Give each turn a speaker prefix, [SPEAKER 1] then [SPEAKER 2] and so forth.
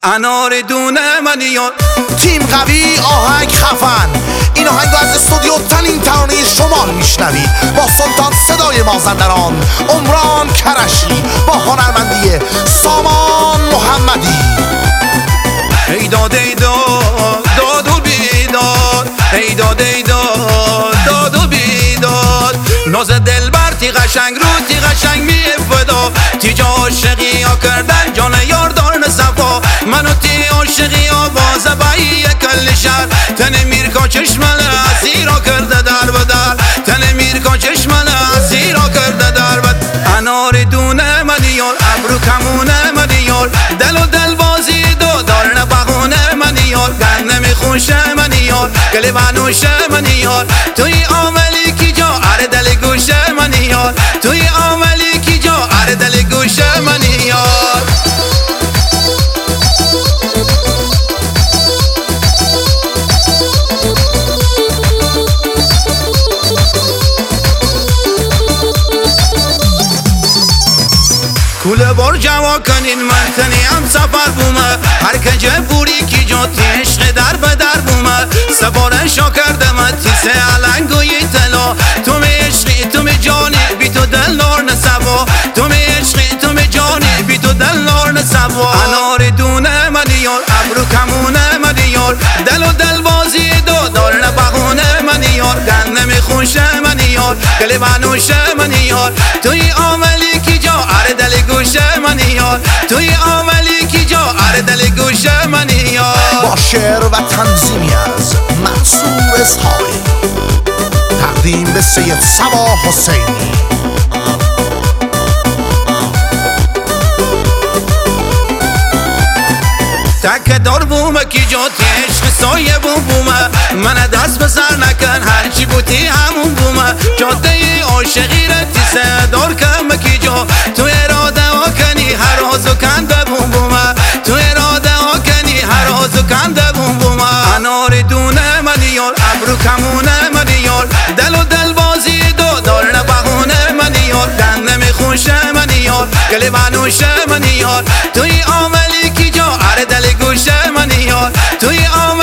[SPEAKER 1] انار دونه منی یار.
[SPEAKER 2] تیم قوی، آهنگ خفن. این آهنگ از استودیو تنین ترانه شمال میشنوید با سلطان صدای مازندران عمران کرشی با هنرمندی سامان محمدی.
[SPEAKER 1] ای داد ای داد داد و بیداد، ای داد ای داد داد و بیداد. ناز دلبر تی قشنگ رو تی قشنگ می فدا، تی جا عاشقی ها کردن جان یار دارن صفا. منو تی عاشقی ها باز بایی کل شهر، تن میرکا چشمل اسیرا کرده در بدر، تن میرکا چشمل اسیرا کرده در بدر. انار دونه منی یار، ابرو کمونه منی یار، دل و دل بازی دو دارن بغونه منی یار. گند نمیخوشه منی یار، گلی بنوشه منی یار، توی عاملی کی جا اره دل گوشه منی یار، توی عاملی کی جا اره دل گوشه منی یار. کوله بار جوا کنین من تنی هم سفر بومه، هر کجه بوری کی جا تی عشق در به در بومه. سفاره شا کردم تیسه علنگوی تلا، تو می عشقی تو می جانی بی تو دل نار نسوا، تو می عشقی تو می جانی بی تو دل نار نسوا. انار دونه منی یار، ابرو کمونه منی یار، دل و دل بازی دو دارن بغونه منی یار. گند نمیخوشه منی یار، گلی بنوشه منی یار، توی عاملی کی جا اره دل گوشه منی یار، توی عاملی کی جا اره دل گوشه منی یار.
[SPEAKER 2] با شعر و تنظیمی از منصور اسحاقی، تقدیم به سید صبا حسینی.
[SPEAKER 1] تک دار بومه کی جا تی عشق سایه بومه، من دست به سر نکن هرچی بودی همون بومه. جاده عاشقی را تی سدار کم کی جا، تو اراده ها کنی هر روزو کنده بومه، تو اراده ها کنی هر روزو کنده بومه. انار دونه منی یار، ابرو کمونه منی یار، دل و دل بازی دو دارن بغونه منی یار. گند نمیخوشه منی یار، گلی بنوشه منی یار، توی عاملی کی جا اره دل گوشه منی یار، توی